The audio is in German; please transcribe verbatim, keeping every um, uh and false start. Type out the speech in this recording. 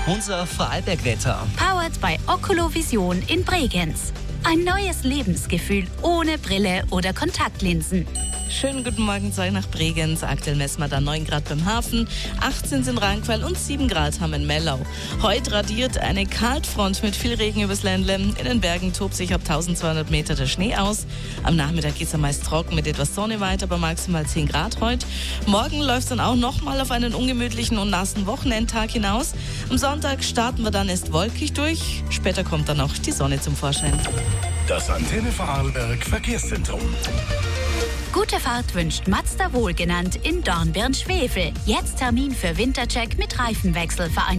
Unser Vorarlbergwetter. Powered by Oculovision in Bregenz. Ein neues Lebensgefühl ohne Brille oder Kontaktlinsen. Schönen guten Morgen, zwei nach Bregenz. Aktuell messen wir da neun Grad beim Hafen, achtzehn in Rangquell und sieben Grad haben wir in Mellau. Heute radiert eine Kaltfront mit viel Regen übers Ländle. In den Bergen tobt sich ab tausendzweihundert Meter der Schnee aus. Am Nachmittag geht es dann meist trocken mit etwas Sonne weiter, bei maximal zehn Grad heute. Morgen läuft es dann auch nochmal auf einen ungemütlichen und nassen Wochenendtag hinaus. Am Sonntag starten wir dann erst wolkig durch. Später kommt dann auch die Sonne zum Vorschein. Das Antenne Vorarlberg Verkehrszentrum. Gute Fahrt wünscht Mazda Wohlgenannt in Dornbirn-Schwefel. Jetzt Termin für Wintercheck mit Reifenwechsel vereinbart.